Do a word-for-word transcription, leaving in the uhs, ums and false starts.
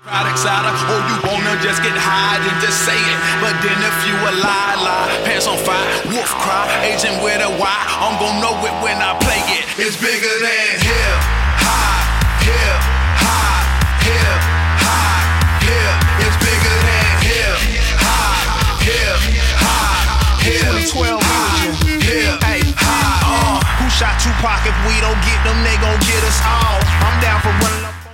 Products out of, oh, you wanna just get high and just say it. But then if you a lie, lie, pants on fire, wolf cry, agent with a Y, I'm gon' know it when I play it. It's bigger than hip, hop, hip, hop, hip, hop, hip. It's bigger than hip, hop, hip, hop, hip. twenty twelve hop, hip, hey, hop, uh. Who shot Tupac? If we don't get them, they gon' get us all. I'm down for running up.